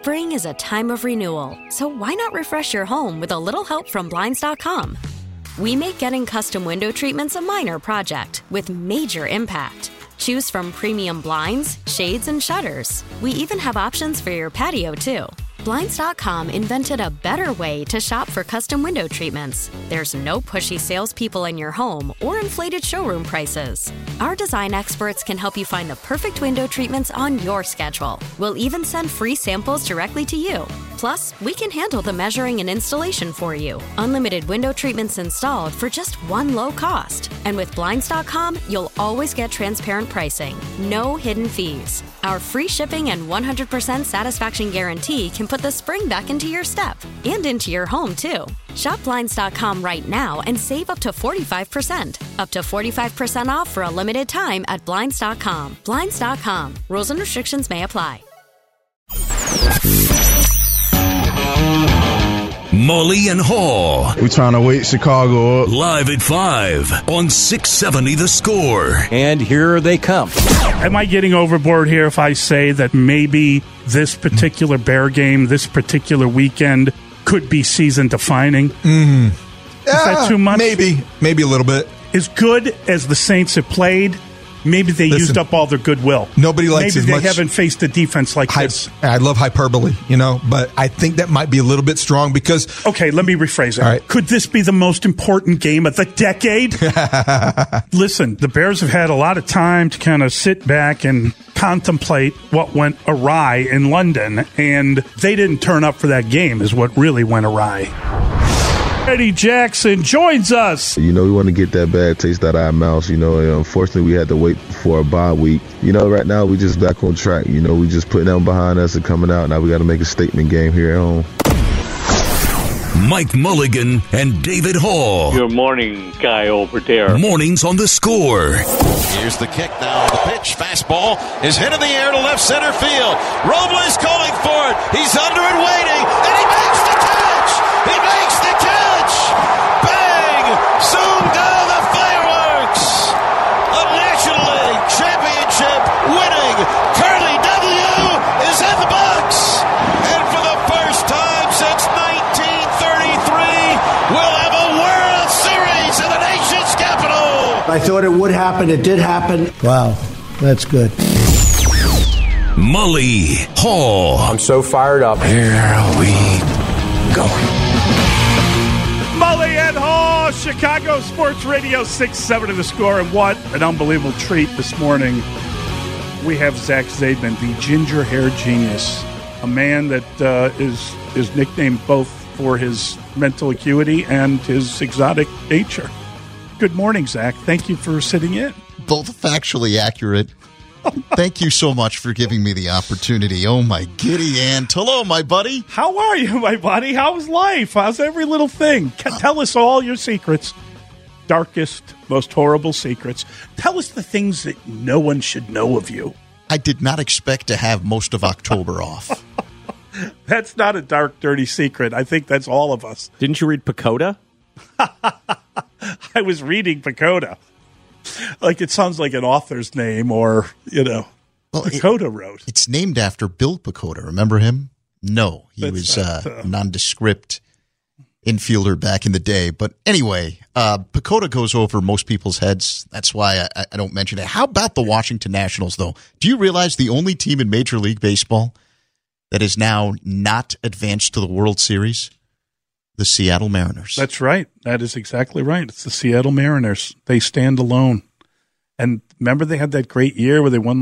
Spring is a time of renewal, so why not refresh your home with a little help from Blinds.com? We make getting custom window treatments a minor project with major impact. Choose from premium blinds, shades, and shutters. We even have options for your patio, too. Blinds.com invented a better way to shop for custom window treatments. There's no pushy salespeople in your home or inflated showroom prices. Our design experts can help you find the perfect window treatments on your schedule. We'll even send free samples directly to you. Plus, we can handle the measuring and installation for you. Unlimited window treatments installed for just one low cost. And with Blinds.com, you'll always get transparent pricing. No hidden fees. Our free shipping and 100% satisfaction guarantee can put the spring back into your step and into your home, too. Shop Blinds.com right now and save up to 45%. Up to 45% off for a limited time at Blinds.com. Blinds.com. Rules and restrictions may apply. Mully and Haw. We're trying to wake Chicago up. Live at 5 on 670 The Score. And here they come. Am I getting overboard here if I say that maybe this particular Bear game, this particular weekend, could be season-defining? Is that too much? Maybe a little bit. As good as the Saints have played, maybe they used up all their goodwill. Nobody likes maybe as they much. haven't faced a defense like this. I love hyperbole, but I think that might be a little bit strong because. Okay, let me rephrase it. All right. Could this be the most important game of the decade? Listen, the Bears have had a lot of time to kind of sit back and contemplate what went awry in London, and they didn't turn up for that game is what really went awry. Eddie Jackson joins us. We want to get that bad taste out of our mouths, and unfortunately we had to wait for a bye week. Right now we just back on track. We just putting them behind us and coming out. Now we got to make a statement game here at home. Mike Mulligan and David Hall. Good morning, guy over there. Mornings on The Score. Here's the kick now. The pitch. Fastball is hit in the air to left center field. Robles calling for it. He's under it waiting. And he makes the catch. He makes the catch. Bang! Zoom down the fireworks. A National League championship winning Curly W is in the box. And for the first time since 1933, we'll have a World Series in the nation's capital. I thought it would happen. It did happen. Wow, that's good. Mully, Hall. I'm so fired up. Here we go. Mully and Hall, Chicago Sports Radio 670 The Score. And what an unbelievable treat this morning. We have Zach Zaidman, the ginger hair genius, a man that is nicknamed both for his mental acuity and his exotic nature. Good morning, Zach. Thank you for sitting in. Both factually accurate. Thank you so much for giving me the opportunity. Oh, my giddy aunt. Hello, my buddy. How are you, my buddy? How's life? How's every little thing? Tell us all your secrets. Darkest, most horrible secrets. Tell us the things that no one should know of you. I did not expect to have most of October off. That's not a dark, dirty secret. I think that's all of us. Didn't you read Pacoda? I was reading Pacoda. Like it sounds like an author's name or, Pacoda wrote. It's named after Bill Pacoda. Remember him? No, he was nondescript infielder back in the day. But anyway, Pacoda goes over most people's heads. That's why I don't mention it. How about the Washington Nationals, though? Do you realize the only team in Major League Baseball that is now not advanced to the World Series? The Seattle Mariners. That's right. That is exactly right. It's the Seattle Mariners. They stand alone. And remember they had that great year where they won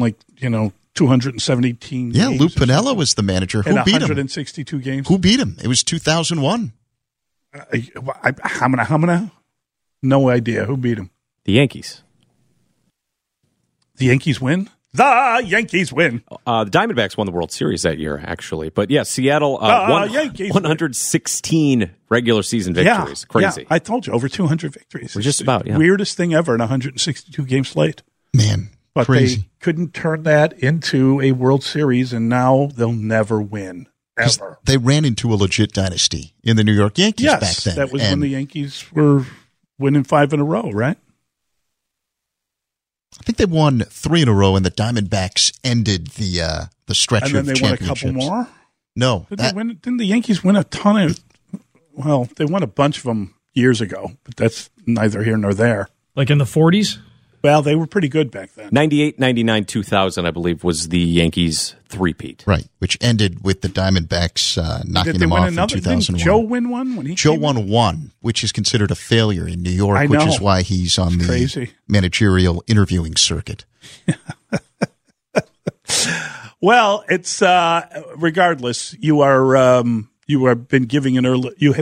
217 Yeah, games. Lou Piniella was the manager. Who beat him? 162 games. Who beat him? It was 2001. No idea. Who beat him? The Yankees. The Yankees win? The Yankees win. The Diamondbacks won the World Series that year, actually. But yeah, Seattle won 116 regular season victories. Crazy. Yeah, I told you, over 200 victories. We're just about, yeah. Weirdest thing ever in 162 game slate. Man, but crazy. They couldn't turn that into a World Series, and now they'll never win, ever. They ran into a legit dynasty in the New York Yankees back then. That was when the Yankees were winning 5 in a row, right? I think they won 3 in a row, and the Diamondbacks ended the stretch of championships. And then they won a couple more? No. Didn't the Yankees win a ton of? Well, they won a bunch of them years ago, but that's neither here nor there. Like in the 40s? Well, they were pretty good back then. 98, 99, 2000, I believe, was the Yankees three-peat. Right, which ended with the Diamondbacks knocking them off in 2001. Didn't Joe win one? When Joe won one, which is considered a failure in New York, which is why he's on the managerial interviewing circuit. Well, it's regardless. You have been given an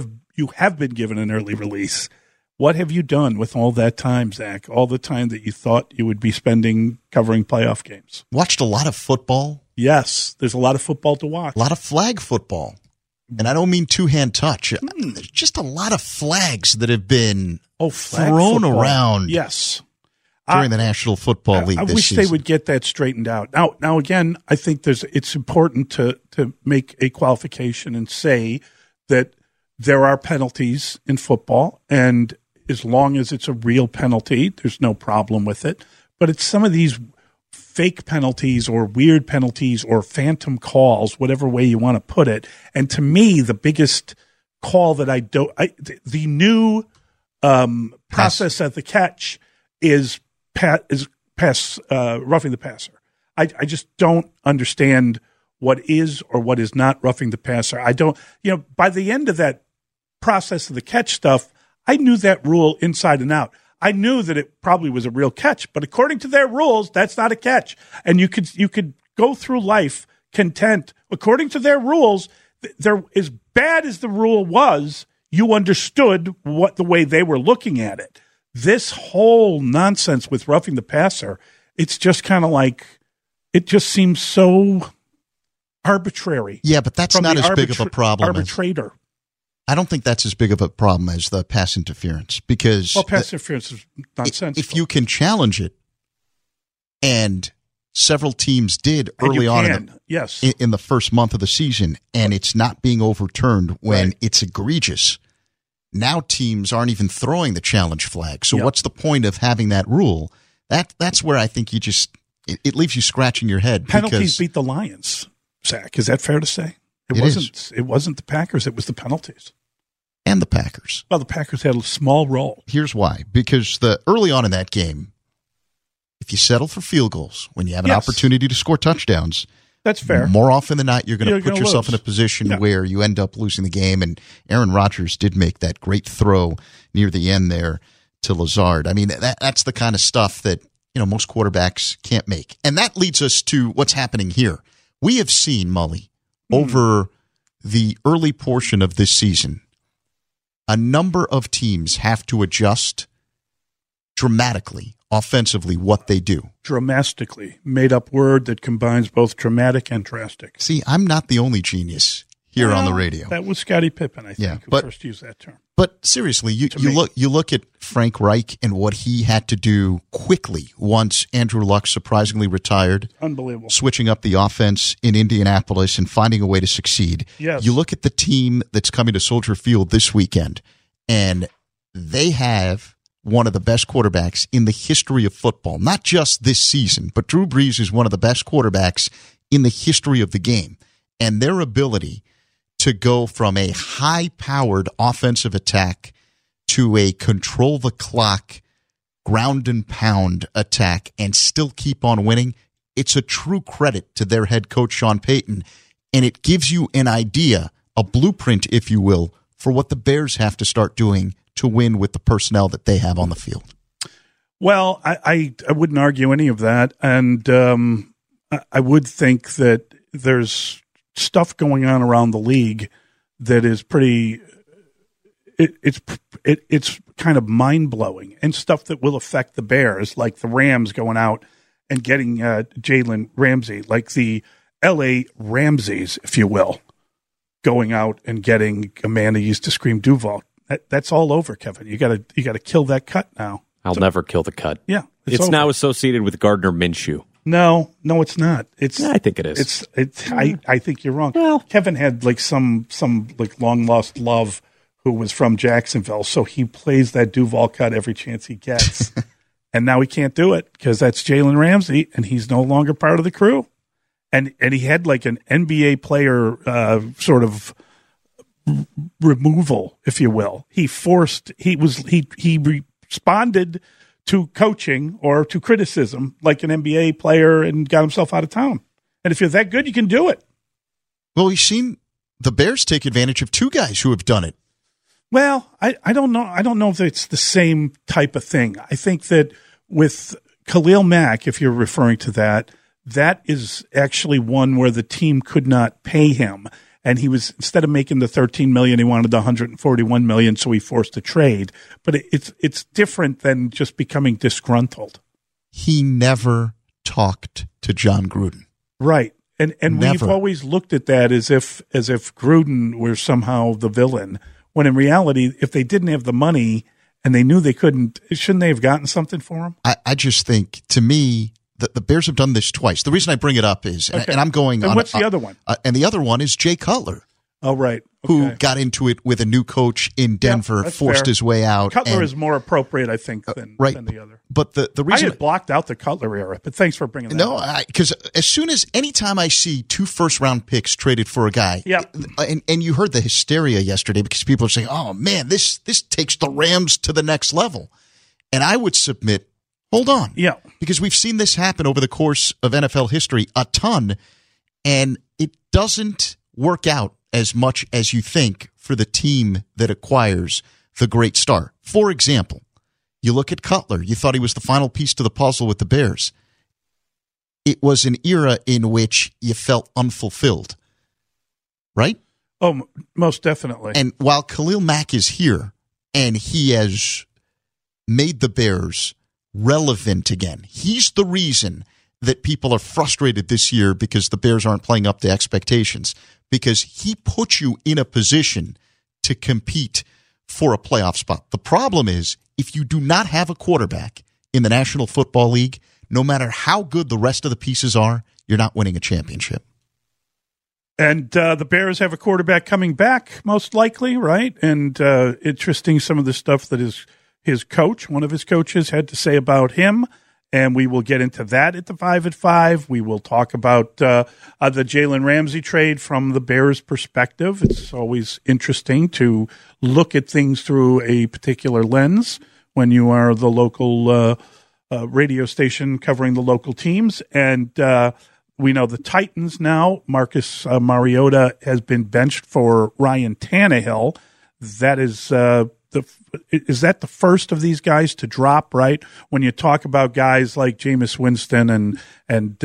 early release. What have you done with all that time, Zach? All the time that you thought you would be spending covering playoff games? Watched a lot of football. Yes, there's a lot of football to watch. A lot of flag football. And I don't mean two-hand touch. There's just a lot of flags that have been thrown around. Yes. During the National Football League I this wish season. they would get that straightened out. Now again, I think it's important to make a qualification and say that there are penalties in football, and as long as it's a real penalty, there's no problem with it. But it's some of these fake penalties or weird penalties or phantom calls, whatever way you want to put it. And to me, the biggest call that the new process at the catch is roughing the passer. I just don't understand what is or what is not roughing the passer. I don't, by the end of that process of the catch stuff, I knew that rule inside and out. I knew that it probably was a real catch, but according to their rules, that's not a catch. And you could go through life content. According to their rules, they're as bad as the rule was, you understood what the way they were looking at it. This whole nonsense with roughing the passer, it's just kind of like, it just seems so arbitrary. Yeah, but that's not as big of a problem. Arbitrator. I don't think that's as big of a problem as the pass interference because pass interference is nonsensical. If you can challenge it, and several teams did early on in the first month of the season, and it's not being overturned when it's egregious. Now teams aren't even throwing the challenge flag. So what's the point of having that rule? That's where I think it leaves you scratching your head. Penalties beat the Lions, Zach. Is that fair to say? It wasn't the Packers. It was the penalties. And the Packers. Well, the Packers had a small role. Here's why. Because early on in that game, if you settle for field goals when you have an opportunity to score touchdowns, that's fair. More often than not, you're going to put yourself in a position where you end up losing the game. And Aaron Rodgers did make that great throw near the end there to Lazard. I mean, that's the kind of stuff that most quarterbacks can't make. And that leads us to what's happening here. We have seen, Mully, over the early portion of this season, a number of teams have to adjust dramatically, offensively, what they do. Dramatically. Made-up word that combines both dramatic and drastic. See, I'm not the only genius here on the radio. That was Scottie Pippen, I think, who first used that term. But seriously, you look at Frank Reich and what he had to do quickly once Andrew Luck surprisingly retired. Unbelievable. Switching up the offense in Indianapolis and finding a way to succeed. Yes. You look at the team that's coming to Soldier Field this weekend, and they have one of the best quarterbacks in the history of football. Not just this season, but Drew Brees is one of the best quarterbacks in the history of the game. And their ability to go from a high-powered offensive attack to a control-the-clock, ground-and-pound attack and still keep on winning, it's a true credit to their head coach, Sean Payton, and it gives you an idea, a blueprint, if you will, for what the Bears have to start doing to win with the personnel that they have on the field. Well, I wouldn't argue any of that, and I would think that there's stuff going on around the league that is pretty it's kind of mind-blowing, and stuff that will affect the Bears, like the Rams going out and getting Jalen Ramsey, like the L.A. Ramseys, if you will, going out and getting a man who used to scream Duval. That's all over, Kevin. You got to kill that cut now. I'll never kill the cut. Yeah, it's now associated with Gardner Minshew. No, it's not. I think it is. I think you're wrong. Well, Kevin had like some like long lost love who was from Jacksonville, so he plays that Duval cut every chance he gets, and now he can't do it because that's Jalen Ramsey, and he's no longer part of the crew. and he had like an NBA player sort of removal, if you will. He responded to coaching or to criticism like an NBA player and got himself out of town. And if you're that good, you can do it. Well, we've seen the Bears take advantage of two guys who have done it. Well, I don't know. I don't know if it's the same type of thing. I think that with Khalil Mack, if you're referring to that, that is actually one where the team could not pay him. And he was, instead of making the $13 million, he wanted the $141 million, so he forced a trade. But it's different than just becoming disgruntled. He never talked to John Gruden. Right. And we've always looked at that as if Gruden were somehow the villain, when in reality, if they didn't have the money and they knew they couldn't, shouldn't they have gotten something for him? I just think, to me, the Bears have done this twice. The reason I bring it up is, and I'm going on. And what's the other one? And the other one is Jay Cutler. Oh, right. Okay. Who got into it with a new coach in Denver, forced his way out. Cutler is more appropriate, I think, than the other. But the reason I had blocked out the Cutler era, but thanks for bringing that up. No, because anytime I see 2 first-round picks traded for a guy, and you heard the hysteria yesterday because people are saying, oh, man, this takes the Rams to the next level. And I would submit, hold on. Yeah. Because we've seen this happen over the course of NFL history a ton, and it doesn't work out as much as you think for the team that acquires the great star. For example, you look at Cutler. You thought he was the final piece to the puzzle with the Bears. It was an era in which you felt unfulfilled, right? Oh, most definitely. And while Khalil Mack is here and he has made the Bears relevant again, he's the reason that people are frustrated this year because the Bears aren't playing up to expectations, because he puts you in a position to compete for a playoff spot. The problem is, if you do not have a quarterback in the National Football League, no matter how good the rest of the pieces are, you're not winning a championship. And the Bears have a quarterback coming back, most likely, right? And interesting, some of the stuff that his coach, one of his coaches, had to say about him. And we will get into that at the 5 at 5. We will talk about the Jalen Ramsey trade from the Bears' perspective. It's always interesting to look at things through a particular lens when you are the local radio station covering the local teams. And we know the Titans now. Marcus Mariota has been benched for Ryan Tannehill. That is is that the first of these guys to drop, right? When you talk about guys like Jameis Winston and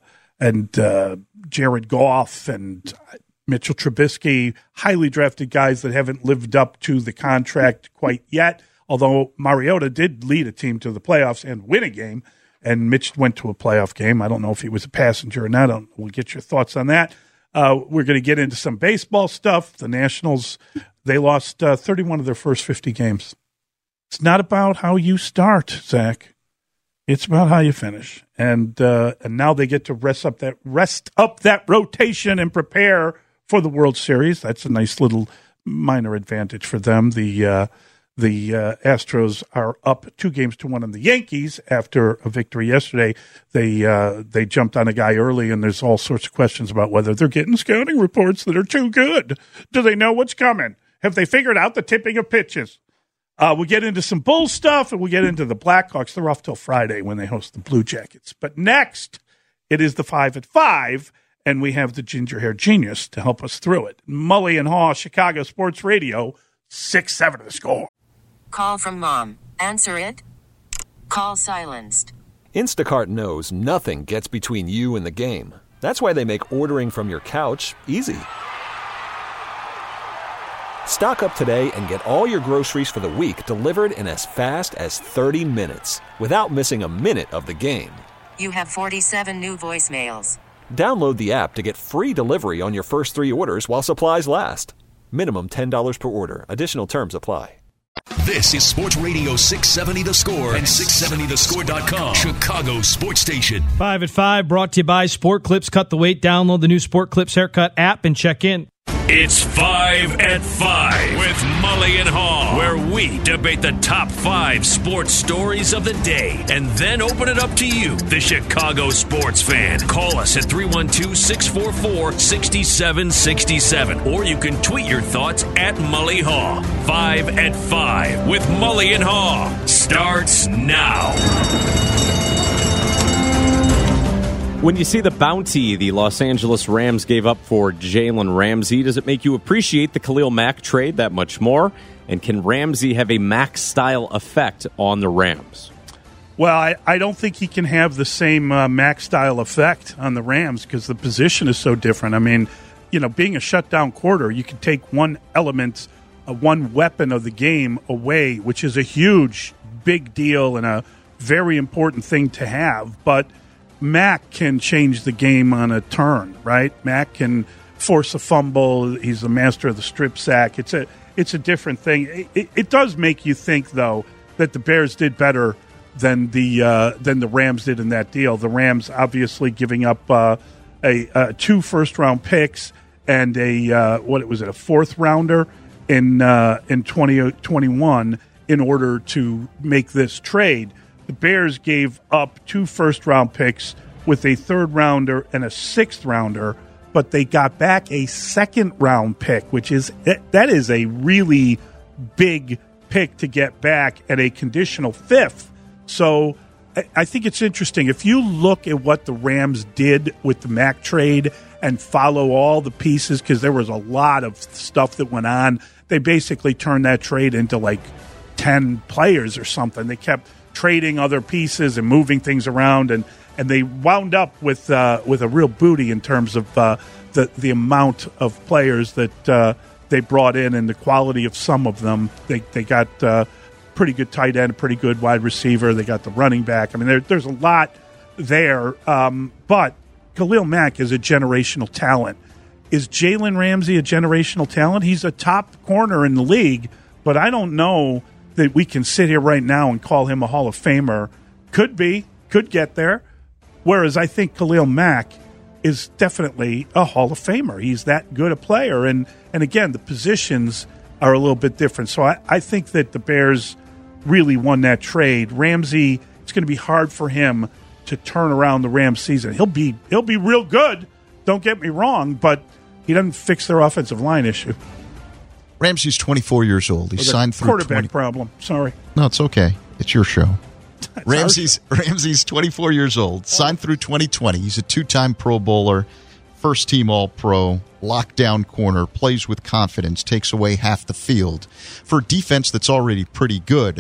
Jared Goff and Mitchell Trubisky, highly drafted guys that haven't lived up to the contract quite yet, although Mariota did lead a team to the playoffs and win a game, and Mitch went to a playoff game. I don't know if he was a passenger or not. We'll get your thoughts on that. We're going to get into some baseball stuff. The Nationals, they lost 31 of their first 50 games. It's not about how you start, Zach. It's about how you finish. And now they get to rest up that rotation and prepare for the World Series. That's a nice little minor advantage for them. The Astros are up 2-1 on the Yankees after a victory yesterday. They jumped on a guy early, and there's all sorts of questions about whether they're getting scouting reports that are too good. Do they know what's coming? Have they figured out the tipping of pitches? We'll get into some Bulls stuff, and we'll get into the Blackhawks. They're off till Friday when they host the Blue Jackets. But next, it is the 5 at 5, and we have the Ginger Hair Genius to help us through it. Mully and Haw, Chicago Sports Radio, 6-7 of the score. Call from mom. Answer it. Call silenced. Instacart knows nothing gets between you and the game. That's why they make ordering from your couch easy. Stock up today and get all your groceries for the week delivered in as fast as 30 minutes without missing a minute of the game. You have 47 new voicemails. Download the app to get free delivery on your first 3 orders while supplies last. Minimum $10 per order. Additional terms apply. This is Sports Radio 670 The Score and 670thescore.com, Chicago Sports Station. 5 at 5 brought to you by Sport Clips. Cut the weight. Download the new Sport Clips Haircut app and check in. It's 5 at 5 with Mully and Haw, where we debate the top 5 sports stories of the day and then open it up to you, the Chicago sports fan. Call us at 312-644-6767, or you can tweet your thoughts at Mully Haw. 5 at 5 with Mully and Haw starts now. When you see the bounty the Los Angeles Rams gave up for Jalen Ramsey, does it make you appreciate the Khalil Mack trade that much more? And can Ramsey have a Mack-style effect on the Rams? Well, I don't think he can have the same Mack-style effect on the Rams because the position is so different. I mean, being a shutdown quarter, you can take one element, one weapon of the game away, which is a huge, big deal and a very important thing to have. But Mack can change the game on a turn, right? Mack can force a fumble. He's the master of the strip sack. It's a different thing. It does make you think, though, that the Bears did better than the Rams did in that deal. The Rams obviously giving up 2 first-round picks and a fourth rounder in 2021 in order to make this trade. The Bears gave up 2 first-round picks with a third-rounder and a sixth-rounder, but they got back a second-round pick, which is a really big pick to get back at a conditional fifth. So I think it's interesting. If you look at what the Rams did with the Mack trade and follow all the pieces, because there was a lot of stuff that went on, they basically turned that trade into like 10 players or something. They kept trading other pieces and moving things around, and they wound up with a real booty in terms of the amount of players that they brought in and the quality of some of them. They got pretty good tight end, pretty good wide receiver. They got the running back. I mean, there's a lot there, but Khalil Mack is a generational talent. Is Jalen Ramsey a generational talent? He's a top corner in the league, but I don't know that we can sit here right now and call him a Hall of Famer. Could get there. Whereas I think Khalil Mack is definitely a Hall of Famer. He's that good a player. And again, the positions are a little bit different. So I think that the Bears really won that trade. Ramsey, it's going to be hard for him to turn around the Rams season. He'll be real good, don't get me wrong, but he doesn't fix their offensive line issue. Ramsey's 24 years old. He signed through quarterback problem. Sorry. No, it's okay. It's your show. Ramsey's 24 years old. Signed through 2020. He's a 2-time Pro Bowler, first-team All-Pro, lockdown corner, plays with confidence, takes away half the field. For a defense that's already pretty good,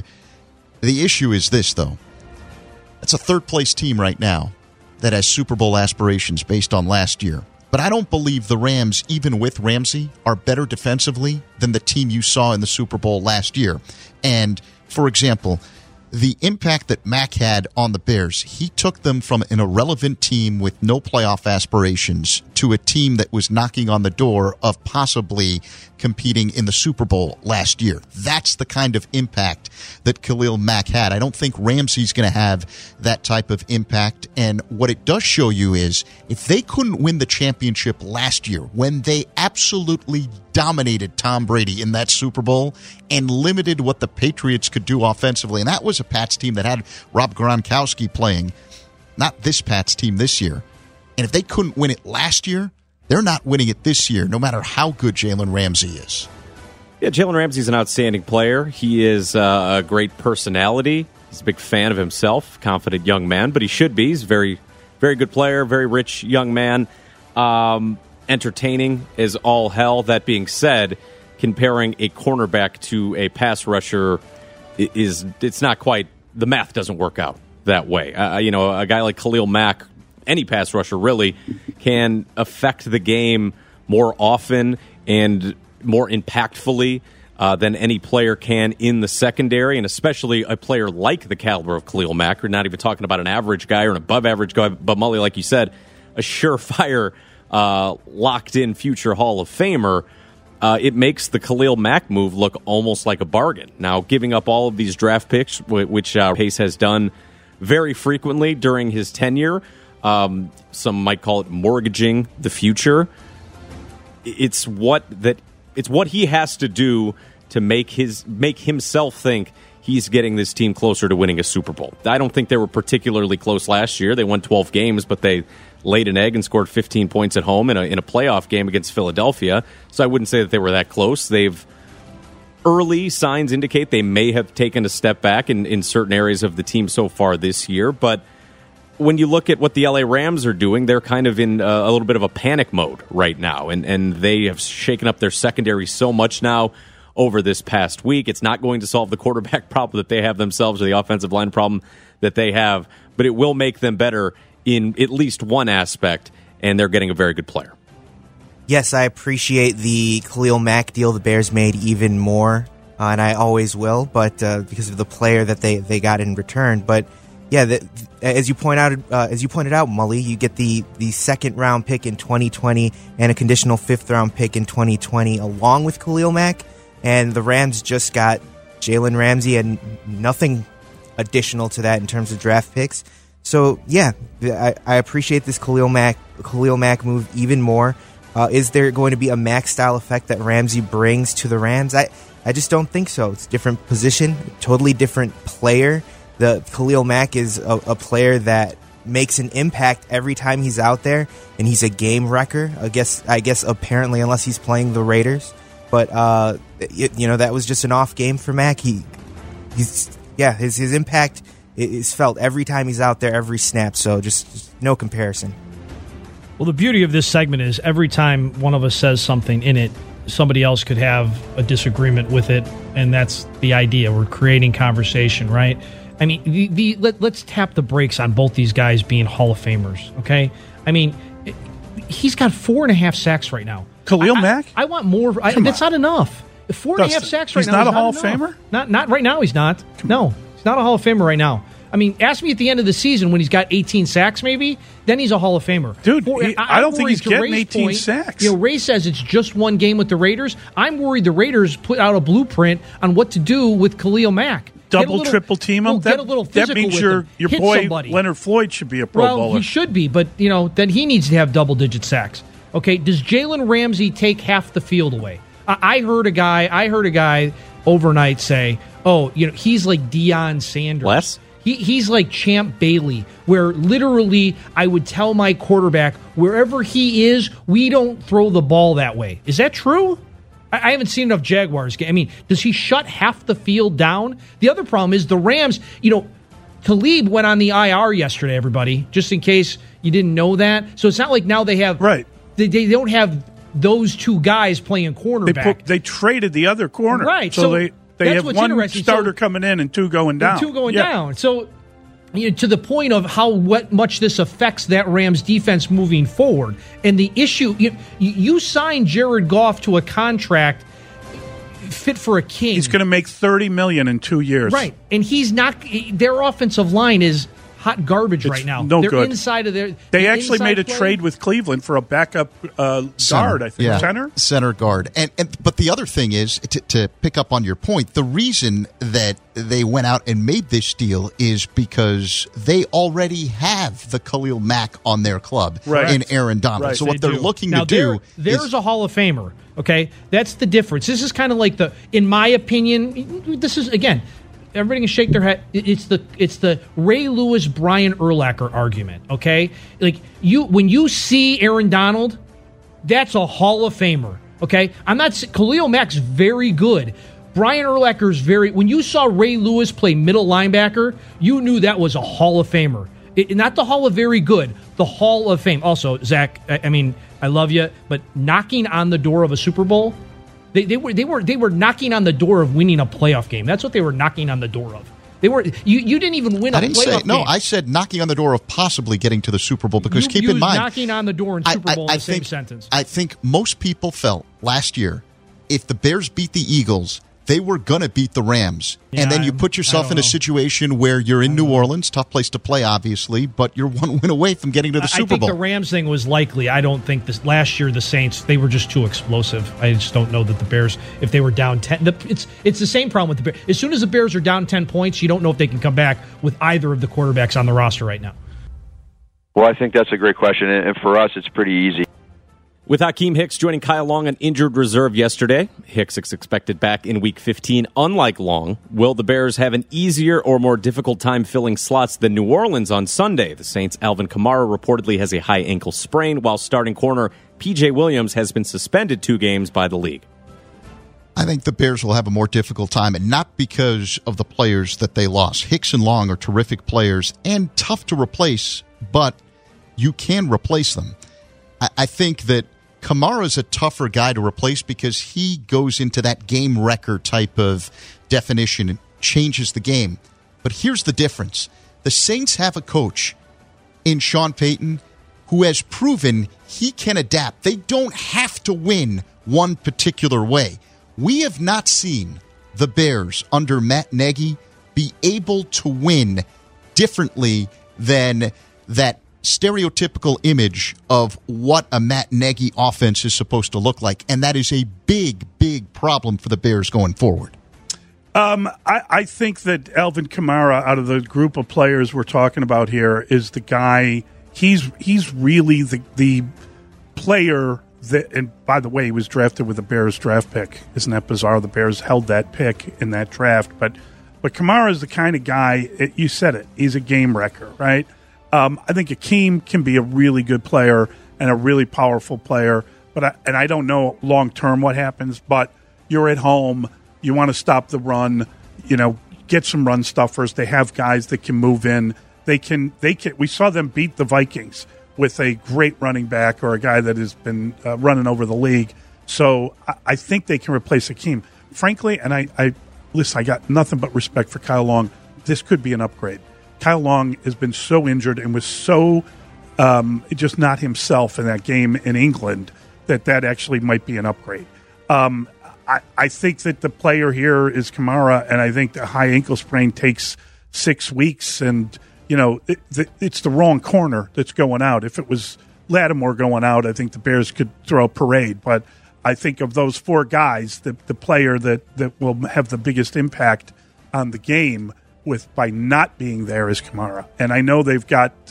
the issue is this, though. It's a third-place team right now that has Super Bowl aspirations based on last year. But I don't believe the Rams, even with Ramsey, are better defensively than the team you saw in the Super Bowl last year. And, for example, the impact that Mack had on the Bears, he took them from an irrelevant team with no playoff aspirations to a team that was knocking on the door of possibly competing in the Super Bowl last year. That's the kind of impact that Khalil Mack had. I don't think Ramsey's going to have that type of impact. And what it does show you is if they couldn't win the championship last year when they absolutely dominated Tom Brady in that Super Bowl and limited what the Patriots could do offensively, and that was a Pats team that had Rob Gronkowski playing, not this Pats team this year. And if they couldn't win it last year, they're not winning it this year, no matter how good Jalen Ramsey is. Yeah, Jalen Ramsey's an outstanding player. He is a great personality. He's a big fan of himself, confident young man, but he should be. He's a very, very good player, very rich young man. Entertaining is all hell. That being said, comparing a cornerback to a pass rusher it's not quite, the math doesn't work out that way. A guy like Khalil Mack, any pass rusher really, can affect the game more often and more impactfully than any player can in the secondary, and especially a player like the caliber of Khalil Mack. We're not even talking about an average guy or an above-average guy, but Mully, like you said, a surefire, locked-in future Hall of Famer. It makes the Khalil Mack move look almost like a bargain. Now, giving up all of these draft picks, which Pace has done very frequently during his tenure, some might call it mortgaging the future. it's what he has to do to make himself think he's getting this team closer to winning a Super Bowl. I don't think they were particularly close last year. They won 12 games, but they laid an egg and scored 15 points at home in a playoff game against Philadelphia. So I wouldn't say that they were that close. Early signs indicate they may have taken a step back in certain areas of the team so far this year. But when you look at what the LA Rams are doing, they're kind of in a little bit of a panic mode right now. And they have shaken up their secondary so much now over this past week. It's not going to solve the quarterback problem that they have themselves or the offensive line problem that they have, but it will make them better in at least one aspect, and they're getting a very good player. Yes, I appreciate the Khalil Mack deal the Bears made even more, and I always will, but because of the player that they got in return. But yeah, as you pointed out, Mully, you get the second round pick in 2020 and a conditional fifth round pick in 2020 along with Khalil Mack, and the Rams just got Jalen Ramsey and nothing additional to that in terms of draft picks. So yeah, I appreciate this Khalil Mack move even more. Is there going to be a Mack style effect that Ramsey brings to the Rams? I just don't think so. It's a different position, totally different player. The Khalil Mack is a player that makes an impact every time he's out there, and he's a game wrecker. I guess apparently, unless he's playing the Raiders. But that was just an off game for Mack. His impact is felt every time he's out there, every snap. So just no comparison. Well, the beauty of this segment is every time one of us says something in it, somebody else could have a disagreement with it, and that's the idea. We're creating conversation, right? I mean, let's tap the brakes on both these guys being Hall of Famers, okay? I mean, he's got 4.5 sacks right now. Khalil Mack? I want more. That's not enough. 4.5 sacks right now. He's not a Hall of Famer? Not right now, he's not. No, he's not a Hall of Famer right now. I mean, ask me at the end of the season when he's got 18 sacks maybe, then he's a Hall of Famer. Dude, I don't think he's getting 18 sacks. Ray says it's just one game with the Raiders. I'm worried the Raiders put out a blueprint on what to do with Khalil Mack. Triple team him? Get a little physical that means with your him. boy somebody. Leonard Floyd should be a Pro Bowler. Well, he should be, but then he needs to have double-digit sacks. Okay, does Jalen Ramsey take half the field away? I heard a guy overnight say, he's like Deion Sanders. Less? He's like Champ Bailey, where literally I would tell my quarterback, wherever he is, we don't throw the ball that way. Is that true? I haven't seen enough Jaguars games. I mean, does he shut half the field down? The other problem is the Rams, Talib went on the IR yesterday, everybody, just in case you didn't know that. So it's not like now they have... Right. They don't have those two guys playing cornerback. They traded the other corner. Right. So they have one starter coming in and two going down. Down. So to the point of how much this affects that Rams defense moving forward. And the issue, you signed Jared Goff to a contract fit for a king. He's going to make $30 million in 2 years. Right. And he's not, their offensive line is hot garbage right now. No They're good. Inside of their. They actually made a trade with Cleveland for a backup guard, I think. Yeah. Center guard. But the other thing is, to pick up on your point, the reason that they went out and made this deal is because they already have the Khalil Mack on their club in Aaron Donald. Right. So what they're looking to do there's a Hall of Famer. Okay, that's the difference. This is kind of like in my opinion, this is again. Everybody can shake their head. It's the Ray Lewis, Brian Urlacher argument. Okay, like when you see Aaron Donald, that's a Hall of Famer. Okay, Khalil Mack's very good. Brian Urlacher's when you saw Ray Lewis play middle linebacker, you knew that was a Hall of Famer. Not the Hall of Very Good, the Hall of Fame. Also, Zach, I mean, I love you, but knocking on the door of a Super Bowl. They were knocking on the door of winning a playoff game. That's what they were knocking on the door of. They were you didn't even win a playoff game. No, I said knocking on the door of possibly getting to the Super Bowl because keep in mind, knocking on the door and Super Bowl in the same sentence. I think most people felt last year if the Bears beat the Eagles, they were going to beat the Rams. And then you put yourself in a situation where you're in New Orleans, tough place to play, obviously, but you're one win away from getting to the Super Bowl. I think the Rams thing was likely. I don't think last year the Saints, they were just too explosive. I just don't know that the Bears, if they were down 10, it's the same problem with the Bears. As soon as the Bears are down 10 points, you don't know if they can come back with either of the quarterbacks on the roster right now. Well, I think that's a great question, and for us, it's pretty easy. With Akeem Hicks joining Kyle Long on injured reserve yesterday, Hicks is expected back in Week 15. Unlike Long, will the Bears have an easier or more difficult time filling slots than New Orleans on Sunday? The Saints' Alvin Kamara reportedly has a high ankle sprain, while starting corner P.J. Williams has been suspended 2 games by the league. I think the Bears will have a more difficult time, and not because of the players that they lost. Hicks and Long are terrific players and tough to replace, but you can replace them. I think that Kamara's a tougher guy to replace because he goes into that game wrecker type of definition and changes the game. But here's the difference. The Saints have a coach in Sean Payton who has proven he can adapt. They don't have to win one particular way. We have not seen the Bears under Matt Nagy be able to win differently than that stereotypical image of what a Matt Nagy offense is supposed to look like, and that is a big, big problem for the Bears going forward. I think that Alvin Kamara, out of the group of players we're talking about here, is the guy. He's really the player that, and by the way, he was drafted with the Bears draft pick. Isn't that bizarre? The Bears held that pick in that draft, but Kamara is the kind of guy. You said it. He's a game wrecker, right? I think Akeem can be a really good player and a really powerful player, but I don't know long term what happens. But you're at home, you want to stop the run, get some run stuffers. They have guys that can move in. They can. We saw them beat the Vikings with a great running back or a guy that has been running over the league. So I think they can replace Akeem. Frankly, and I listen, I got nothing but respect for Kyle Long. This could be an upgrade. Kyle Long has been so injured and was so just not himself in that game in England that actually might be an upgrade. I think that the player here is Kamara, and I think the high ankle sprain takes 6 weeks, and it's the wrong corner that's going out. If it was Lattimore going out, I think the Bears could throw a parade, but I think of those 4 guys, the player that will have the biggest impact on the game by not being there is Kamara. And I know they've got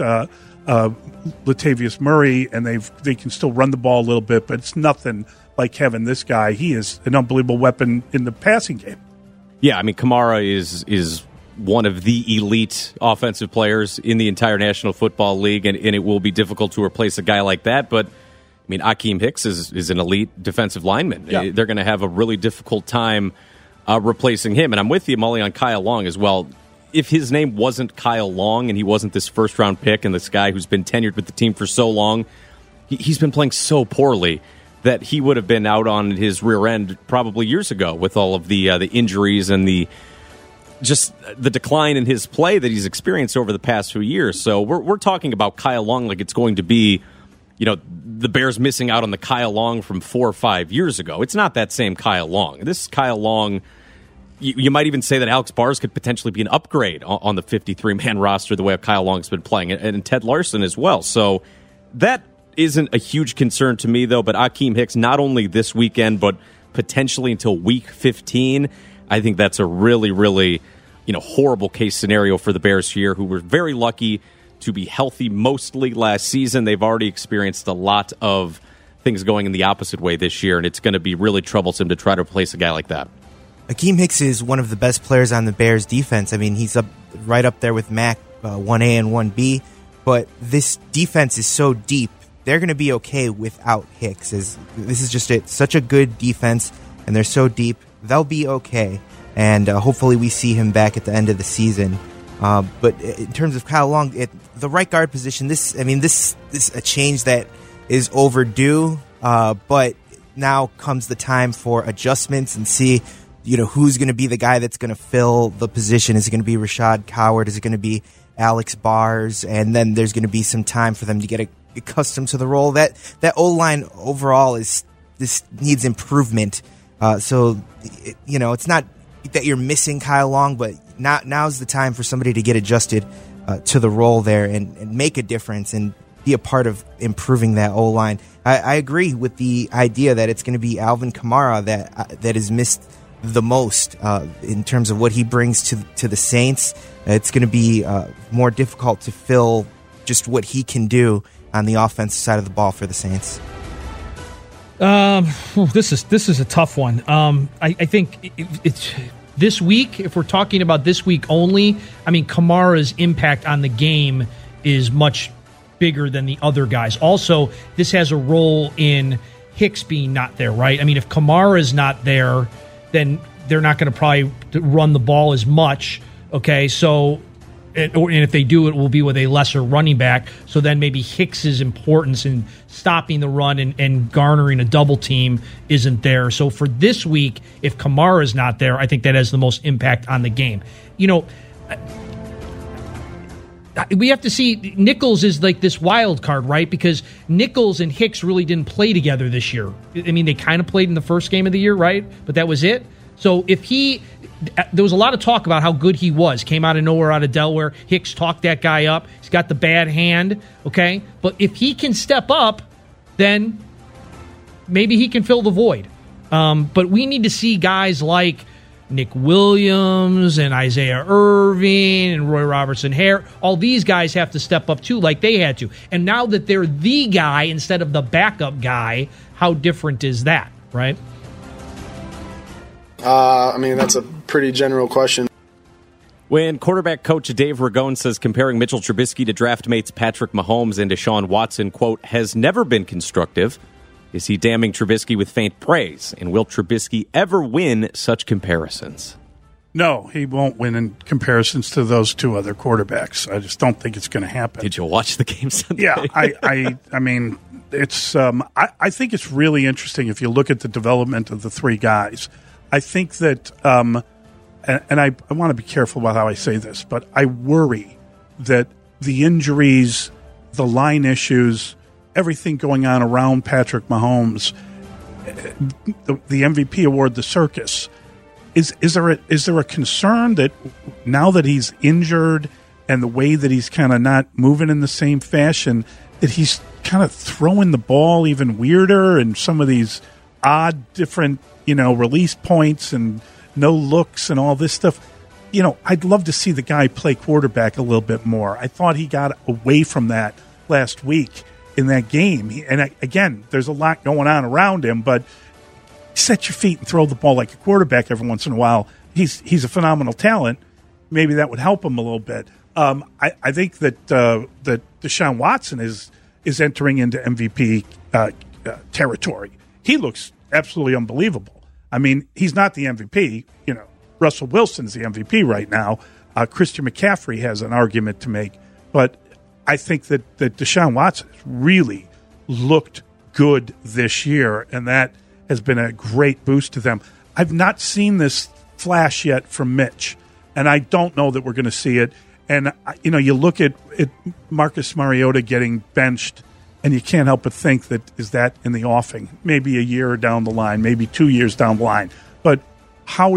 Latavius Murray, and they can still run the ball a little bit, but it's nothing like having this guy. He is an unbelievable weapon in the passing game. Yeah, I mean, Kamara is one of the elite offensive players in the entire National Football League, and it will be difficult to replace a guy like that. But, I mean, Akeem Hicks is an elite defensive lineman. Yeah. They're going to have a really difficult time replacing him. And I'm with you, Mully, on Kyle Long as well. If his name wasn't Kyle Long and he wasn't this first-round pick and this guy who's been tenured with the team for so long, he's been playing so poorly that he would have been out on his rear end probably years ago with all of the injuries and the decline in his play that he's experienced over the past few years. So we're talking about Kyle Long like it's going to be, the Bears missing out on the Kyle Long from 4 or 5 years ago. It's not that same Kyle Long. This is Kyle Long. You might even say that Alex Bars could potentially be an upgrade on the 53-man roster the way Kyle Long's been playing, and Ted Larson as well. So that isn't a huge concern to me, though. But Akeem Hicks, not only this weekend, but potentially until Week 15, I think that's a really, really horrible case scenario for the Bears here, who were very lucky to be healthy mostly last season. They've already experienced a lot of things going in the opposite way this year, and it's going to be really troublesome to try to replace a guy like that. Akeem Hicks is one of the best players on the Bears defense. I mean, he's right up there with Mac, 1A and 1B. But this defense is so deep, they're going to be okay without Hicks. This is just such a good defense, and they're so deep, they'll be okay. And hopefully we see him back at the end of the season. But in terms of Kyle Long, the right guard position, this is a change that is overdue. But now comes the time for adjustments and see who's going to be the guy that's going to fill the position. Is it going to be Rashad Coward? Is it going to be Alex Bars? And then there's going to be some time for them to get accustomed to the role. That O-line overall needs improvement. So it's not that you're missing Kyle Long, but now's the time for somebody to get adjusted to the role there and make a difference and be a part of improving that O-line. I agree with the idea that it's going to be Alvin Kamara that is missed the most in terms of what he brings to the Saints. It's going to be more difficult to fill just what he can do on the offensive side of the ball for the Saints. This is a tough one. I think it's this week. If we're talking about this week only, I mean, Kamara's impact on the game is much bigger than the other guys. Also, this has a role in Hicks being not there, right? I mean, if Kamara is not there, then they're not going to probably run the ball as much. Okay, so and if they do, it will be with a lesser running back. So then maybe Hicks's importance in stopping the run and garnering a double team isn't there. So for this week, if Kamara is not there, I think that has the most impact on the game. You know, we have to see. Nichols is like this wild card, right? Because Nichols and Hicks really didn't play together this year. I mean, they kind of played in the first game of the year, right? But that was it. So if there was a lot of talk about how good he was. Came out of nowhere, out of Delaware. Hicks talked that guy up. He's got the bad hand, okay? But if he can step up, then maybe he can fill the void. But we need to see guys like Nick Williams and Isaiah Irving and Roy Robertson-Hare. All these guys have to step up too, like they had to. And now that they're the guy instead of the backup guy, how different is that, right? I mean, that's a pretty general question. When quarterback coach Dave Ragone says comparing Mitchell Trubisky to draft mates Patrick Mahomes and Deshaun Watson, quote, has never been constructive, is he damning Trubisky with faint praise? And will Trubisky ever win such comparisons? No, he won't win in comparisons to those two other quarterbacks. I just don't think it's going to happen. Did you watch the game Sunday? Yeah, I mean, it's. I think it's really interesting if you look at the development of the three guys. I think that, and I want to be careful about how I say this, but I worry that the injuries, the line issues, everything going on around Patrick Mahomes, the MVP award, the circus, is there a concern that now that he's injured and the way that he's kind of not moving in the same fashion, that he's kind of throwing the ball even weirder and some of these odd different, release points and no looks and all this stuff. I'd love to see the guy play quarterback a little bit more. I thought he got away from that last week in that game. And again, there's a lot going on around him, but set your feet and throw the ball like a quarterback every once in a while. He's a phenomenal talent. Maybe that would help him a little bit. I think that Deshaun Watson is entering into MVP territory. He looks absolutely unbelievable. I mean, he's not the MVP. Russell Wilson's the MVP right now. Christian McCaffrey has an argument to make. But I think that Deshaun Watson has really looked good this year, and that has been a great boost to them. I've not seen this flash yet from Mitch, and I don't know that we're going to see it. And, you look at Marcus Mariota getting benched, and you can't help but think that is that in the offing, maybe a year down the line, maybe 2 years down the line. But how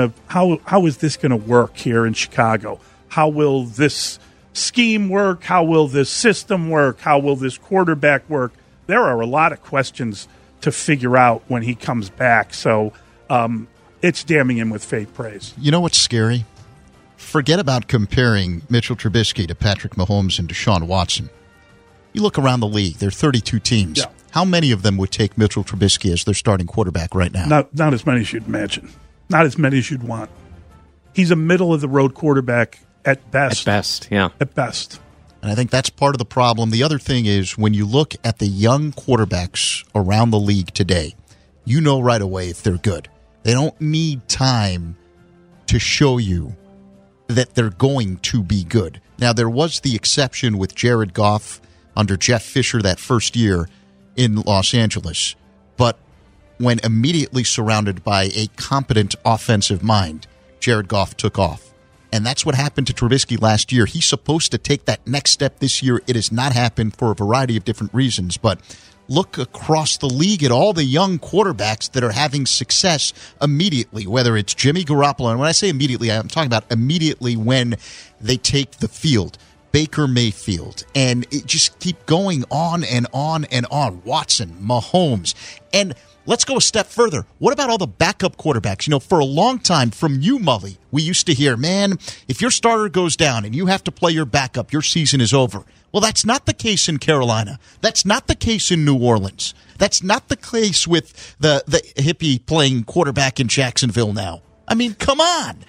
is this going to work here in Chicago? How will this scheme work? How will this system work? How will this quarterback work? There are a lot of questions to figure out when he comes back. So it's damning him with faint praise. You know what's scary? Forget about comparing Mitchell Trubisky to Patrick Mahomes and Deshaun Watson. You look around the league, there are 32 teams. Yeah. How many of them would take Mitchell Trubisky as their starting quarterback right now? Not as many as you'd imagine. Not as many as you'd want. He's a middle-of-the-road quarterback at best. At best, yeah. At best. And I think that's part of the problem. The other thing is when you look at the young quarterbacks around the league today, you know right away if they're good. They don't need time to show you that they're going to be good. Now, there was the exception with Jared Goff under Jeff Fisher that first year in Los Angeles. But when immediately surrounded by a competent offensive mind, Jared Goff took off. And that's what happened to Trubisky last year. He's supposed to take that next step this year. It has not happened for a variety of different reasons. But look across the league at all the young quarterbacks that are having success immediately, whether it's Jimmy Garoppolo. And when I say immediately, I'm talking about immediately when they take the field. Baker Mayfield, and it just keep going on and on and on. Watson, Mahomes. And let's go a step further. What about all the backup quarterbacks? You know, for a long time from you, Mully, we used to hear, man, if your starter goes down and you have to play your backup, your season is over. Well, that's not the case in Carolina. That's not the case in New Orleans. That's not the case with the hippie playing quarterback in Jacksonville now. I mean, come on.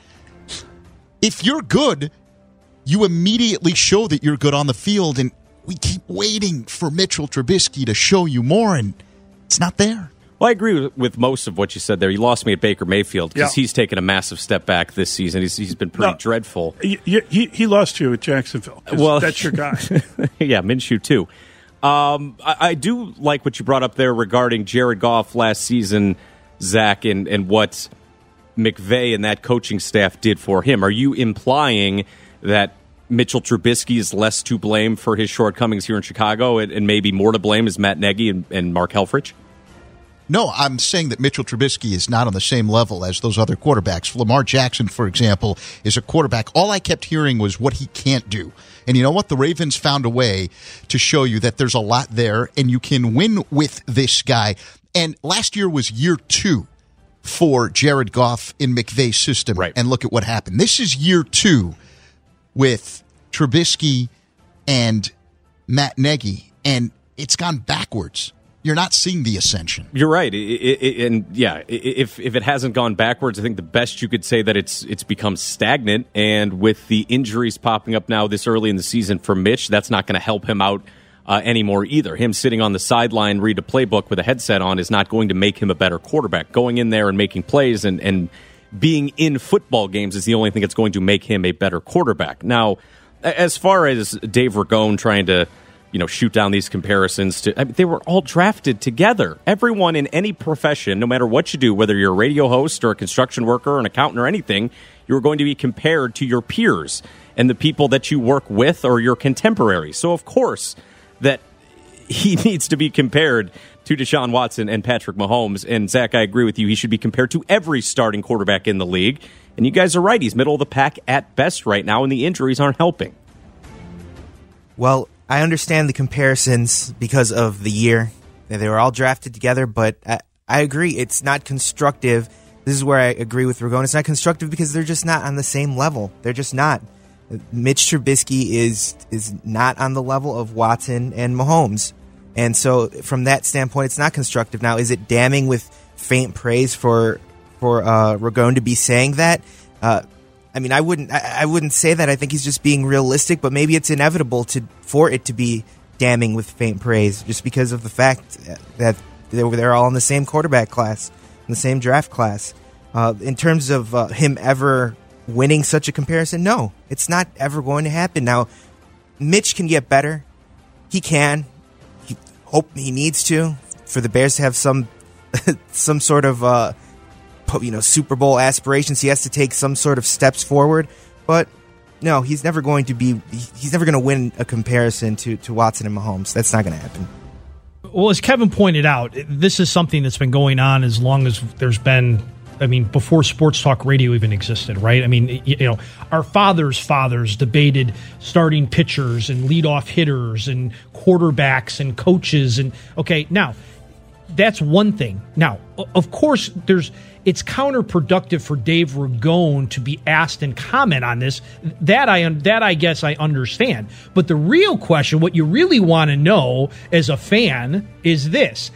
If you're good, you immediately show that you're good on the field, and we keep waiting for Mitchell Trubisky to show you more, and it's not there. Well, I agree with most of what you said there. You lost me at Baker Mayfield because he's taken a massive step back this season. He's been pretty dreadful. He lost you at Jacksonville. Well, that's your guy. Yeah, Minshew too. I do like what you brought up there regarding Jared Goff last season, Zach, and what McVay and that coaching staff did for him. Are you implying that Mitchell Trubisky is less to blame for his shortcomings here in Chicago and maybe more to blame is Matt Nagy and Mark Helfrich? No, I'm saying that Mitchell Trubisky is not on the same level as those other quarterbacks. Lamar Jackson, for example, is a quarterback. All I kept hearing was what he can't do. And you know what? The Ravens found a way to show you that there's a lot there, and you can win with this guy. And last year was year 2 for Jared Goff in McVay's system. Right. And look at what happened. This is year 2 with Trubisky and Matt Nagy, and it's gone backwards. You're not seeing the ascension. You're right, if it hasn't gone backwards, I think the best you could say that it's become stagnant. And with the injuries popping up now this early in the season for Mitch, that's not going to help him out anymore either. Him sitting on the sideline, read a playbook with a headset on is not going to make him a better quarterback. Going in there and making plays and being in football games is the only thing that's going to make him a better quarterback. Now, as far as Dave Ragone trying to shoot down these comparisons they were all drafted together. Everyone in any profession, no matter what you do, whether you're a radio host or a construction worker or an accountant or anything, you're going to be compared to your peers and the people that you work with or your contemporaries. So, of course, that he needs to be compared to Deshaun Watson and Patrick Mahomes. And, Zach, I agree with you. He should be compared to every starting quarterback in the league. And you guys are right. He's middle of the pack at best right now, and the injuries aren't helping. Well, I understand the comparisons because of the year. They were all drafted together, but I agree. It's not constructive. This is where I agree with Ragone. It's not constructive because they're just not on the same level. They're just not. Mitch Trubisky is not on the level of Watson and Mahomes. And so from that standpoint, it's not constructive. Now, is it damning with faint praise for Ragone to be saying that? I mean, I wouldn't say that. I think he's just being realistic, but maybe it's inevitable for it to be damning with faint praise just because of the fact that they're all in the same quarterback class, in the same draft class. In terms of him ever winning such a comparison, no, it's not ever going to happen. Now, Mitch can get better. He can. He needs to for the Bears to have some sort of Super Bowl aspirations. He has to take some sort of steps forward, but no, he's never going to win a comparison to Watson and Mahomes. That's not going to happen. Well, as Kevin pointed out, this is something that's been going on as long as there's been, before sports talk radio even existed, right? Our fathers debated starting pitchers and leadoff hitters and quarterbacks and coaches. And okay, now that's one thing. Now, of course, it's counterproductive for Dave Ragone to be asked and comment on this. That I guess I understand. But the real question, what you really want to know as a fan, is this: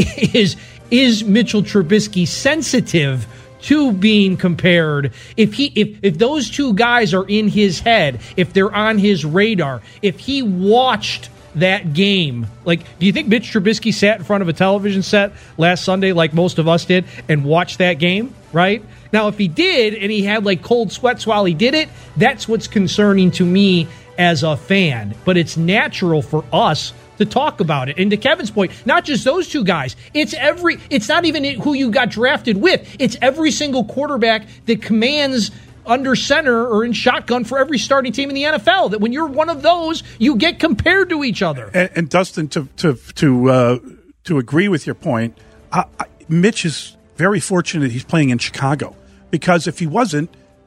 is Mitchell Trubisky sensitive to being compared? If those two guys are in his head, if they're on his radar, if he watched that game, do you think Mitch Trubisky sat in front of a television set last Sunday like most of us did and watched that game, right? Now, if he did and he had cold sweats while he did it, that's what's concerning to me as a fan. But it's natural for us to talk about it. And to Kevin's point, not just those two guys, it's not even who you got drafted with. It's every single quarterback that commands under center or in shotgun for every starting team in the NFL. That when you're one of those, you get compared to each other. And Dustin, to agree with your point, Mitch is very fortunate he's playing in Chicago, because if he wasn't,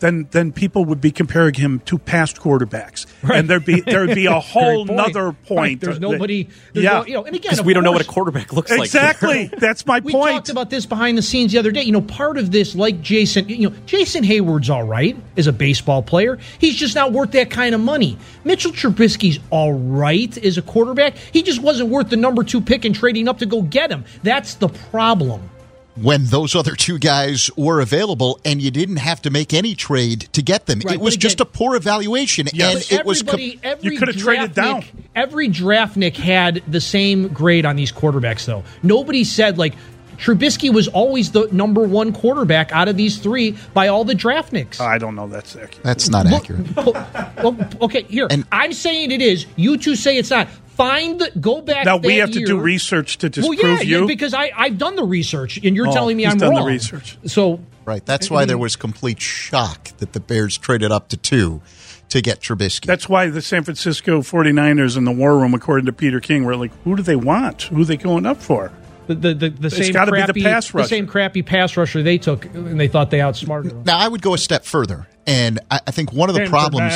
then people would be comparing him to past quarterbacks, right. And there'd be a whole nother point. Right. There's nobody. And again, because we don't know what a quarterback looks like. Exactly. That's my point. We talked about this behind the scenes the other day. Part of this, like Jason, Jason Hayward's all right as a baseball player. He's just not worth that kind of money. Mitchell Trubisky's all right as a quarterback. He just wasn't worth the number 2 pick and trading up to go get him. That's the problem. When those other 2 guys were available and you didn't have to make any trade to get them. Right, it was just a poor evaluation. Yes. And it was you could have traded down. Every draftnik had the same grade on these quarterbacks, though. Nobody said, Trubisky was always the number 1 quarterback out of these 3 by all the draftniks. I don't know that's accurate. That's not accurate. Okay, here. I'm saying it is. You two say it's not. Go back. Now we have to do research to disprove you. Yeah, because I've done the research, and you're telling me I'm done wrong. The research. So right, that's why there was complete shock that the Bears traded up to 2 to get Trubisky. That's why the San Francisco 49ers in the war room, according to Peter King, were like, "Who do they want? Who are they going up for?" It's got to be the pass rusher. The same crappy pass rusher they took, and they thought they outsmarted him. Now I would go a step further, and I think one of the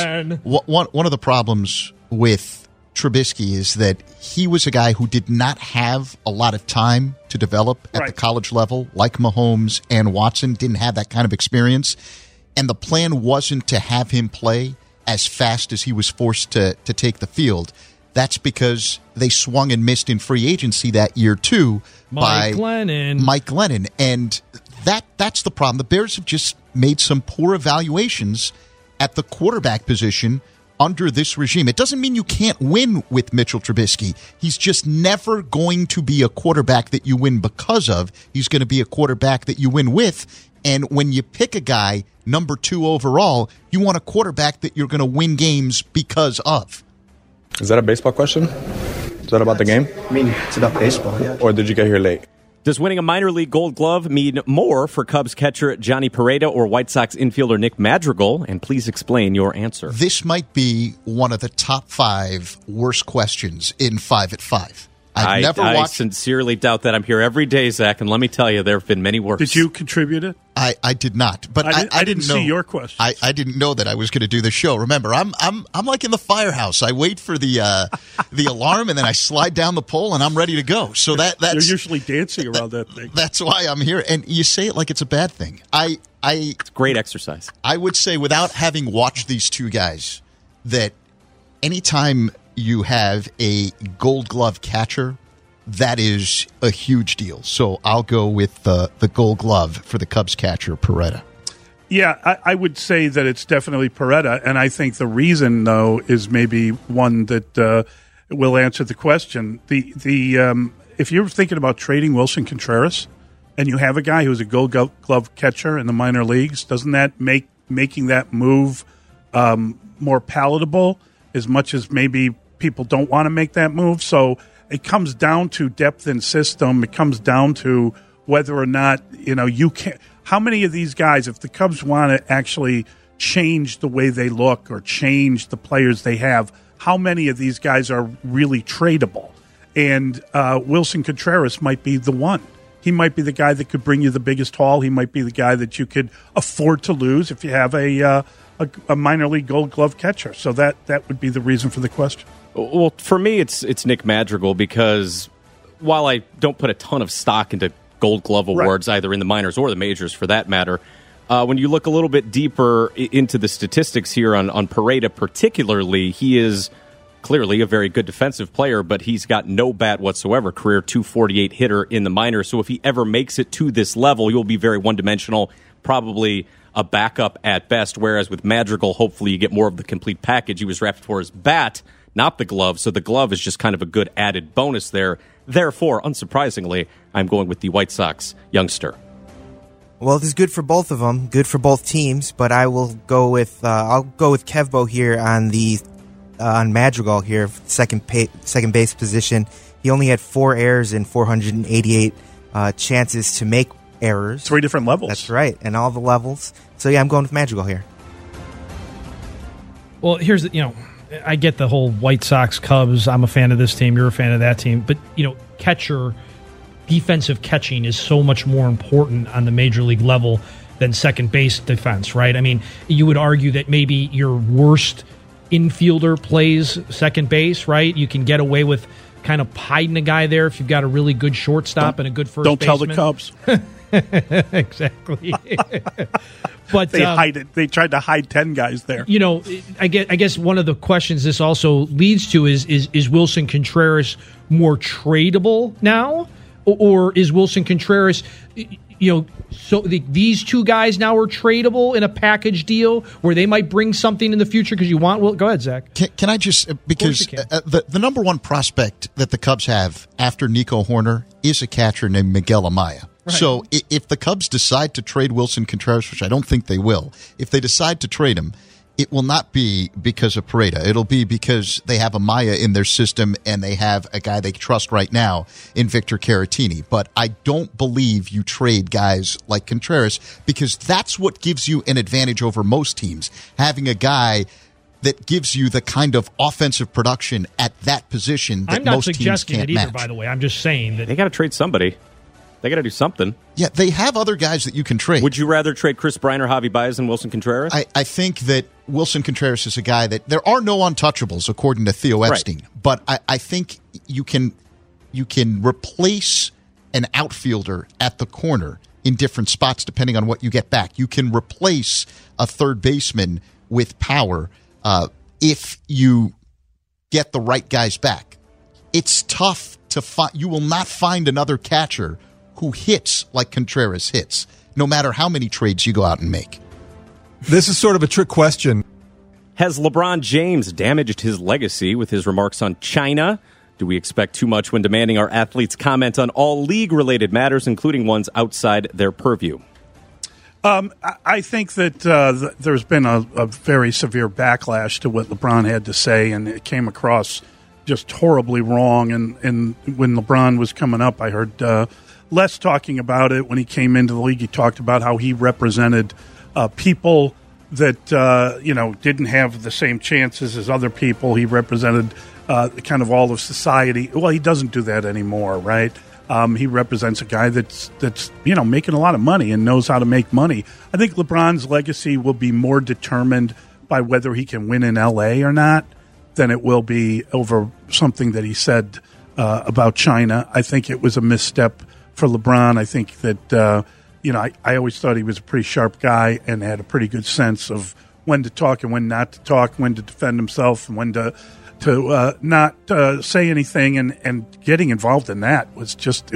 problems with Trubisky is that he was a guy who did not have a lot of time to develop at the college level, like Mahomes and Watson didn't have that kind of experience. And the plan wasn't to have him play as fast as he was forced to take the field. That's because they swung and missed in free agency that year, too, by Mike Glennon. And that's the problem. The Bears have just made some poor evaluations at the quarterback position under this regime. It doesn't mean you can't win with Mitchell Trubisky. He's just never going to be a quarterback that you win because of. He's going to be a quarterback that you win with. And when you pick a guy number 2 overall, you want a quarterback that you're going to win games because of. Is that a baseball question? Is that about the game? I mean, it's about baseball, yeah. Or did you get here late? Does winning a minor league Gold Glove mean more for Cubs catcher Johnny Pereda or White Sox infielder Nick Madrigal? And please explain your answer. This might be one of the top 5 worst questions in 5 at 5. I sincerely doubt that. I'm here every day, Zach, and let me tell you, there have been many worse. Did you contribute it? I did not, but I didn't know. See your question. I didn't know that I was going to do the show. Remember, I'm like in the firehouse. I wait for the alarm, and then I slide down the pole, and I'm ready to go. So that's you're usually dancing around that thing. That's why I'm here. And you say it like it's a bad thing. It's great exercise. I would say, without having watched these 2 guys, that anytime you have a Gold Glove catcher, that is a huge deal. So I'll go with the Gold Glove for the Cubs catcher, Pereda. Yeah, I would say that it's definitely Pereda, and I think the reason, though, is maybe one that will answer the question. If you're thinking about trading Wilson Contreras, and you have a guy who's a Gold Glove catcher in the minor leagues, doesn't that making that move more palatable? As much as maybe people don't want to make that move, so it comes down to depth in system. It comes down to whether or not you can. How many of these guys, if the Cubs want to actually change the way they look or change the players they have, how many of these guys are really tradable? And Wilson Contreras might be the one. He might be the guy that could bring you the biggest haul. He might be the guy that you could afford to lose if you have a minor league Gold Glove catcher. So that would be the reason for the question. Well, for me, it's Nick Madrigal, because while I don't put a ton of stock into Gold Glove awards, either in the minors or the majors for that matter, when you look a little bit deeper into the statistics here on Pereda particularly, he is clearly a very good defensive player, but he's got no bat whatsoever, career .248 hitter in the minors. So if he ever makes it to this level, you'll be very one-dimensional, probably a backup at best, whereas with Madrigal, hopefully you get more of the complete package. He was drafted for his bat, not the glove, so the glove is just kind of a good added bonus there. Therefore, unsurprisingly, I'm going with the White Sox youngster. Well, this is good for both of them, good for both teams, but I will go with Kevbo here on Madrigal here, second base position. He only had 4 errors in 488 chances to make errors. 3 different levels. That's right, and all the levels. So yeah, I'm going with Madrigal here. Well, here's I get the whole White Sox, Cubs. I'm a fan of this team. You're a fan of that team. But, catcher, defensive catching is so much more important on the major league level. than second base defense, right? I mean, you would argue that maybe your worst infielder plays second base, right? You can get away with kind of hiding a guy there if you've got a really good shortstop and a good first baseman. Don't tell the Cubs. Exactly. But they hide it. They tried to hide 10 guys there. You know, I guess one of the questions this also leads to is Wilson Contreras more tradable now, or is Wilson Contreras, so these two guys now are tradable in a package deal where they might bring something in the future because you want. Well, go ahead, Zach. Can I just because the number one prospect that the Cubs have after Nico Horner is a catcher named Miguel Amaya. Right. So if the Cubs decide to trade Wilson Contreras, which I don't think they will, if they decide to trade him, it will not be because of Pareda. It'll be because they have Amaya in their system and they have a guy they trust right now in Victor Caratini. But I don't believe you trade guys like Contreras because that's what gives you an advantage over most teams, having a guy that gives you the kind of offensive production at that position that most teams can't match. I'm not suggesting it either, by the way. I'm just saying that they got to trade somebody. They got to do something. Yeah, they have other guys that you can trade. Would you rather trade Chris Bryant or Javi Baez than Wilson Contreras? I think that Wilson Contreras is a guy that there are no untouchables, according to Theo Epstein. Right. But I think you can replace an outfielder at the corner in different spots depending on what you get back. You can replace a third baseman with power if you get the right guys back. It's tough to find. You will not find another catcher who hits like Contreras hits, no matter how many trades you go out and make. This is sort of a trick question. Has LeBron James damaged his legacy with his remarks on China? Do we expect too much when demanding our athletes comment on all league-related matters, including ones outside their purview? I think that there's been a very severe backlash to what LeBron had to say, and it came across just horribly wrong. And when LeBron was coming up, I heard Les talking about it. When he came into the league, he talked about how he represented people that didn't have the same chances as other people. He represented kind of all of society. Well, he doesn't do that anymore, right? He represents a guy that's making a lot of money and knows how to make money. I think LeBron's legacy will be more determined by whether he can win in L.A. or not than it will be over something that he said about China. I think it was a misstep for LeBron. I think that, I always thought he was a pretty sharp guy and had a pretty good sense of when to talk and when not to talk, when to defend himself and when to not say anything. And getting involved in that was just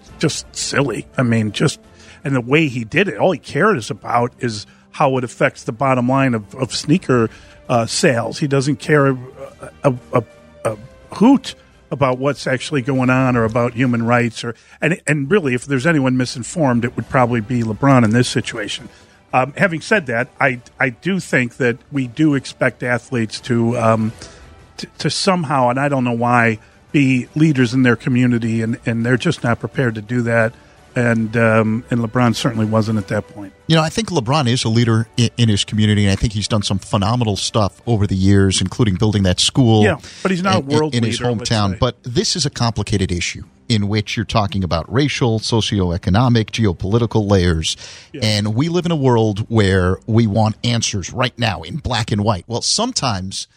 silly. I mean, and the way he did it, all he cares about is how it affects the bottom line of sneaker sales. He doesn't care a hoot about what's actually going on or about human rights, and really, if there's anyone misinformed, it would probably be LeBron in this situation. Having said that, I do think that we do expect athletes to somehow, and I don't know why, be leaders in their community, and they're just not prepared to do that. And LeBron certainly wasn't at that point. I think LeBron is a leader in his community, and I think he's done some phenomenal stuff over the years, including building that school. Yeah, but he's not a world in leader, his hometown. But this is a complicated issue in which you're talking about racial, socioeconomic, geopolitical layers. Yeah. And we live in a world where we want answers right now in black and white. Well, sometimes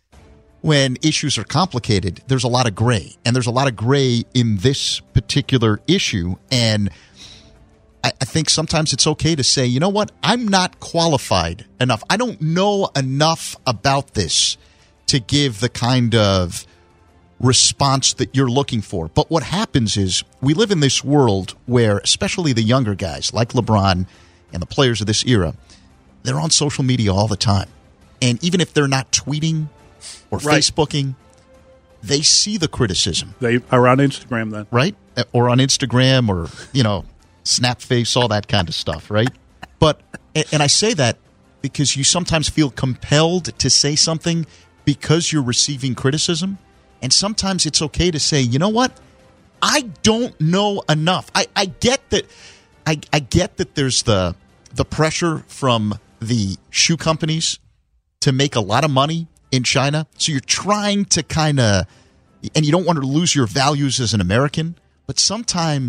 when issues are complicated, there's a lot of gray. And there's a lot of gray in this particular issue. And I think sometimes it's okay to say, you know what, I'm not qualified enough. I don't know enough about this to give the kind of response that you're looking for. But what happens is we live in this world where, especially the younger guys like LeBron and the players of this era, they're on social media all the time. And even if they're not tweeting or Facebooking, they see the criticism. They are on Instagram then. Right? Or on Instagram or, Snapface, all that kind of stuff, right? But, and I say that because you sometimes feel compelled to say something because you're receiving criticism. And sometimes it's okay to say, you know what? I don't know enough. I get that. I get that there's the pressure from the shoe companies to make a lot of money in China. So you're trying to and you don't want to lose your values as an American, but sometimes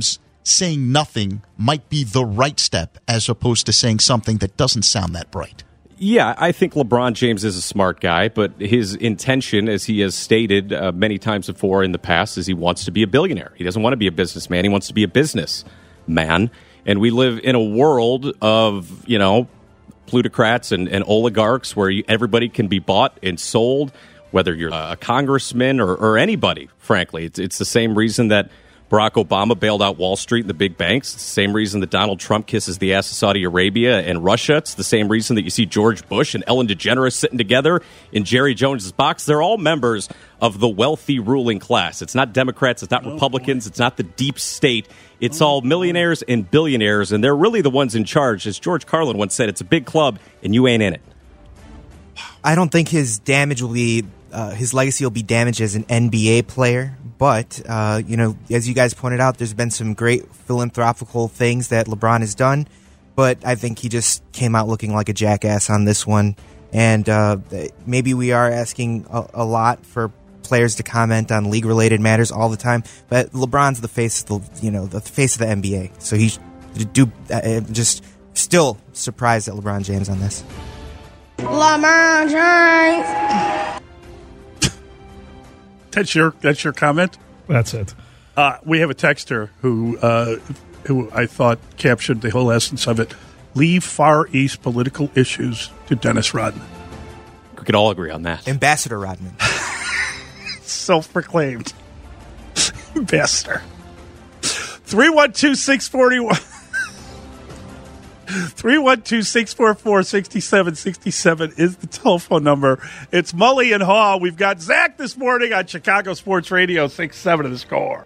saying nothing might be the right step as opposed to saying something that doesn't sound that bright. Yeah, I think LeBron James is a smart guy, but his intention, as he has stated many times before in the past, is he wants to be a billionaire. He doesn't want to be a businessman. He wants to be a businessman. And we live in a world of, plutocrats and oligarchs where everybody can be bought and sold, whether you're a congressman or anybody, frankly. It's the same reason that Barack Obama bailed out Wall Street and the big banks. It's the same reason that Donald Trump kisses the ass of Saudi Arabia and Russia. It's the same reason that you see George Bush and Ellen DeGeneres sitting together in Jerry Jones's box. They're all members of the wealthy ruling class. It's not Democrats. It's not Republicans. It's not the deep state. It's all millionaires and billionaires, and they're really the ones in charge. As George Carlin once said, it's a big club, and you ain't in it. I don't think his damage will be his legacy will be damaged as an NBA player. But, as you guys pointed out, there's been some great philanthropical things that LeBron has done. But I think he just came out looking like a jackass on this one. And maybe we are asking a lot for players to comment on league-related matters all the time. But LeBron's the face of the face of the NBA. So he just still surprised at LeBron James on this. LeBron James. That's your comment? That's it. We have a texter who I thought captured the whole essence of it. Leave Far East political issues to Dennis Rodman. We could all agree on that. Ambassador Rodman. Self-proclaimed ambassador. 312-641. 312-644-6767 is the telephone number. It's Mully and Haw. We've got Zach this morning on Chicago Sports Radio 6-7 of the Score.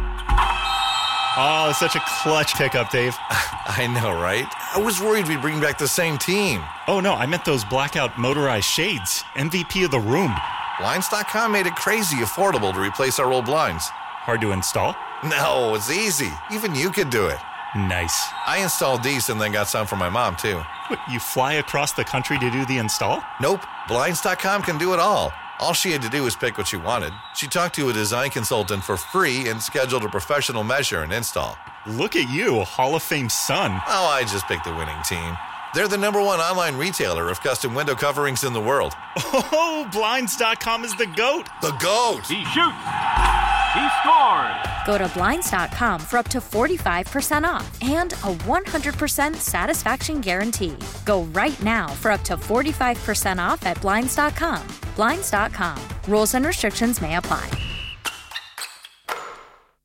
Oh, such a clutch pickup, Dave. I know, right? I was worried we'd bring back the same team. Oh, no, I meant those blackout motorized shades. MVP of the room. Blinds.com made it crazy affordable to replace our old blinds. Hard to install? No, it's easy. Even you could do it. Nice. I installed these and then got some for my mom, too. What, you fly across the country to do the install? Nope. Blinds.com can do it all. All she had to do was pick what she wanted. She talked to a design consultant for free and scheduled a professional measure and install. Look at you, a Hall of Fame son. Oh, I just picked the winning team. They're the #1 online retailer of custom window coverings in the world. Oh, Blinds.com is the GOAT. The GOAT. He shoots. He scored. Go to Blinds.com for up to 45% off and a 100% satisfaction guarantee. Go right now for up to 45% off at Blinds.com. Blinds.com. Rules and restrictions may apply.